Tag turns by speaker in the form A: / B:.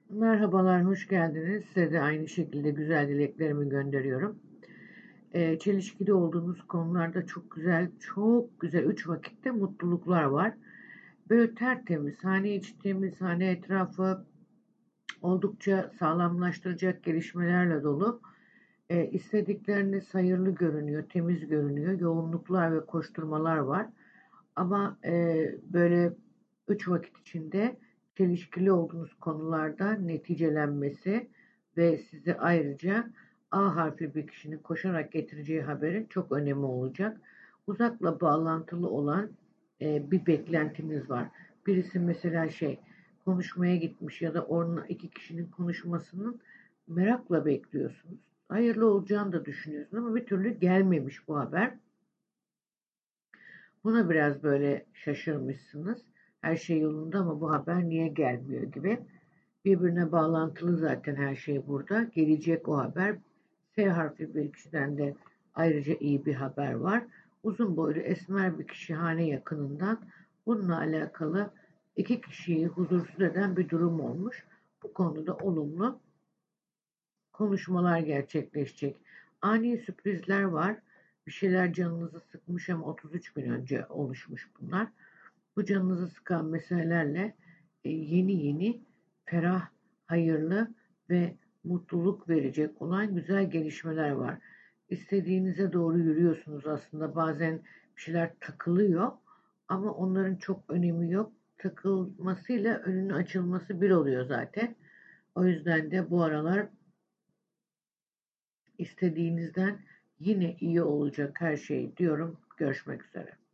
A: Merhabalar, hoş geldiniz. Size de aynı şekilde güzel dileklerimi gönderiyorum. Çelişkili olduğunuz konularda çok güzel, çok güzel 3 vakitte mutluluklar var. Böyle tertemiz, hane içi temiz, hane etrafı oldukça sağlamlaştıracak gelişmelerle dolu. İstedikleriniz hayırlı görünüyor, temiz görünüyor. Yoğunluklar ve koşturmalar var. Ama böyle 3 vakit içinde çelişkili olduğunuz konularda neticelenmesi ve sizi ayrıca A harfli bir kişinin koşarak getireceği haberin çok önemi olacak. Uzakla bağlantılı olan bir beklentiniz var. Birisi mesela konuşmaya gitmiş ya da onunla iki kişinin konuşmasının merakla bekliyorsunuz. Hayırlı olacağını da düşünüyorsunuz ama bir türlü gelmemiş bu haber. Buna biraz böyle şaşırmışsınız. Her şey yolunda ama bu haber niye gelmiyor gibi. Birbirine bağlantılı zaten her şey burada. Gelecek o haber. S harfi bir kişiden de ayrıca iyi bir haber var. Uzun boylu esmer bir kişi hane yakınından bununla alakalı iki kişiyi huzursuz eden bir durum olmuş. Bu konuda olumlu konuşmalar gerçekleşecek. Ani sürprizler var. Bir şeyler canınızı sıkmış ama 33 gün önce oluşmuş bunlar. Bu canınızı sıkan meselelerle yeni yeni ferah, hayırlı ve mutluluk verecek olan güzel gelişmeler var. İstediğinize doğru yürüyorsunuz aslında. Bazen bir şeyler takılıyor ama onların çok önemi yok. Takılmasıyla önünün açılması bir oluyor zaten. O yüzden de bu aralar istediğinizden yine iyi olacak her şey diyorum. Görüşmek üzere.